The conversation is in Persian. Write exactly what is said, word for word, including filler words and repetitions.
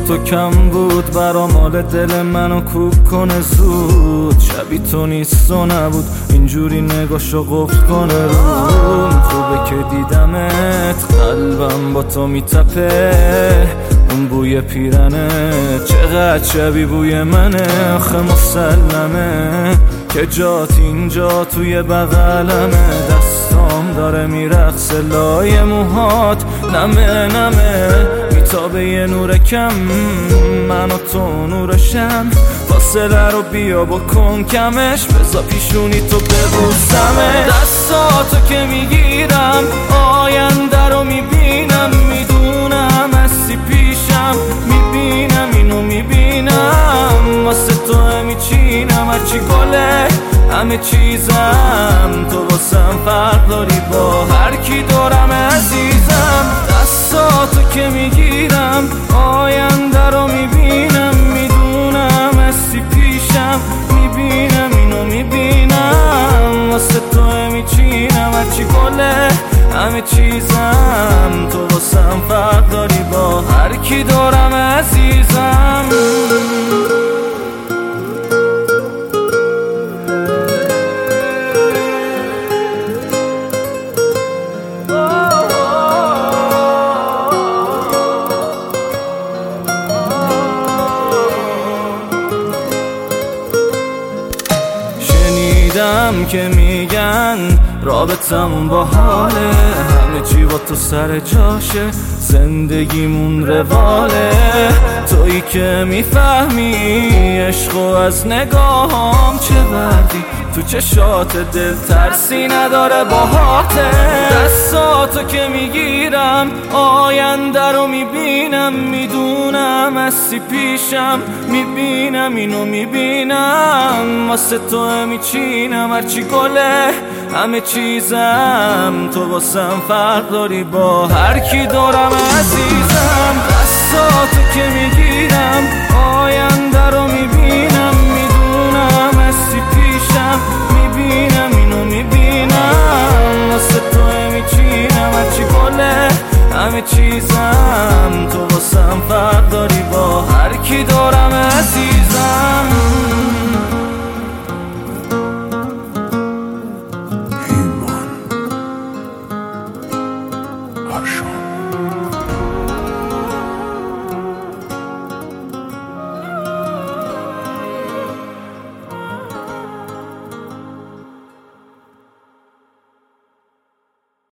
تو کم بود برا مال دل منو کوک کنه زود. شبی تو نیست و نبود اینجوری نگاشو قفل کنه روم. خوبه که دیدمت قلبم با تو میتپه، اون بوی پیرنه چقدر شبیه بوی منه. آخه مسلمه که جات اینجا توی بغلمه. دستام داره میرقصه لای موهات، نمه نمه میتابه یه نور کم. من و تو نورشم، فاصله رو بیا بکن کمش. بزا پیشونی تو ببوسمه. دستاتو که میگیرم آینده رو میبینم، میدونم هستی پیشم، میبینم اینو میبینم. واسه تو میچینم هرچی گله همه چیزم. تو واسم فرق داری با هر کی دورم عزیزم. دستاتو که میگیرم آینده رو میبینم، میدونم هستی پیشم، میبینم اینو میبینم. واسه تو میچینم هرچی گله همه چیزم. تو واسم فرق داری با هر کی دورم عزیزم. شنیدم که میگن رابطمون با حاله، همه چی با تو سر جاشه، زندگیمون رواله. تویی که میفهمی عشقو از نگاهام چه بردی، تو چشات دل ترسی نداره باهاته. دستاتو که میگیرم آینده رو میبینم، میدونم هستی پیشم، میبینم اینو میبینم. واسه تو میچینم هرچی گله همه چیزم. تو واسم فرق داری با هر کی دورم عزیزم. دستاتو که میگیرم